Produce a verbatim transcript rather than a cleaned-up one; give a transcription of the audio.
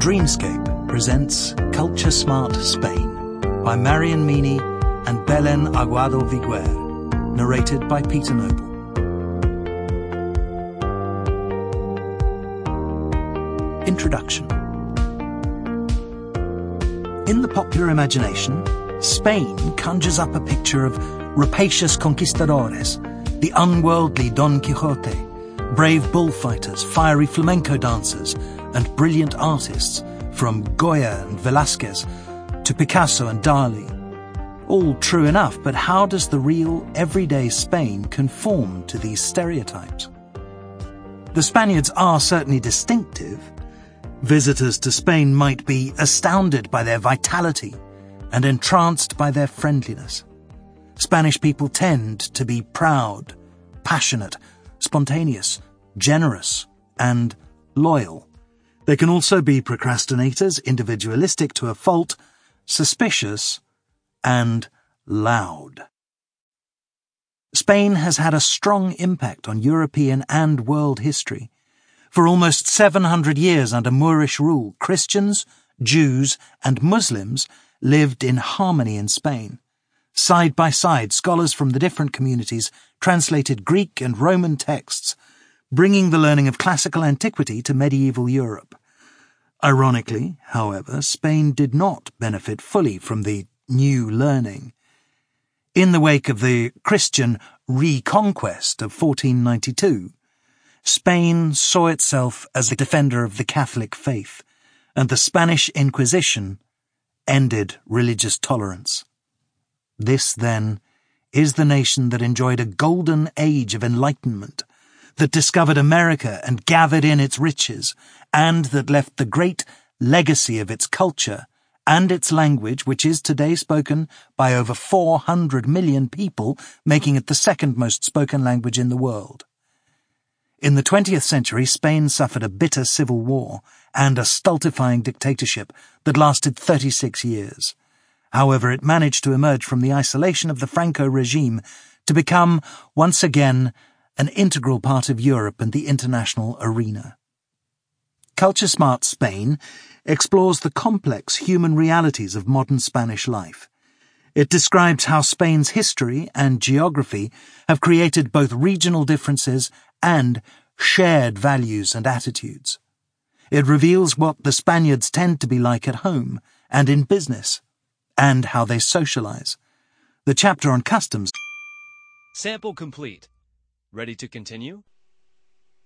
Dreamscape presents Culture Smart Spain by Marian Meany and Belén Aguado Viguer, narrated by Peter Noble. Introduction. In the popular imagination, Spain conjures up a picture of rapacious conquistadores, the unworldly Don Quixote, brave bullfighters, fiery flamenco dancers, and brilliant artists from Goya and Velázquez to Picasso and Dali. All true enough, but how does the real, everyday Spain conform to these stereotypes? The Spaniards are certainly distinctive. Visitors to Spain might be astounded by their vitality and entranced by their friendliness. Spanish people tend to be proud, passionate, spontaneous, generous, and loyal. They can also be procrastinators, individualistic to a fault, suspicious, and loud. Spain has had a strong impact on European and world history. For almost seven hundred years under Moorish rule, Christians, Jews, and Muslims lived in harmony in Spain. Side by side, scholars from the different communities translated Greek and Roman texts, bringing the learning of classical antiquity to medieval Europe. Ironically, however, Spain did not benefit fully from the new learning. In the wake of the Christian reconquest of fourteen ninety-two, Spain saw itself as the defender of the Catholic faith, and the Spanish Inquisition ended religious tolerance. This, then, is the nation that enjoyed a golden age of enlightenment, that discovered America and gathered in its riches, and that left the great legacy of its culture and its language, which is today spoken by over four hundred million people, making it the second most spoken language in the world. In the twentieth century, Spain suffered a bitter civil war and a stultifying dictatorship that lasted thirty-six years. However, it managed to emerge from the isolation of the Franco regime to become, once again, an integral part of Europe and the international arena. Culture Smart Spain explores the complex human realities of modern Spanish life. It describes how Spain's history and geography have created both regional differences and shared values and attitudes. It reveals what the Spaniards tend to be like at home and in business, and how they socialize. The chapter on customs. Sample complete. Ready to continue?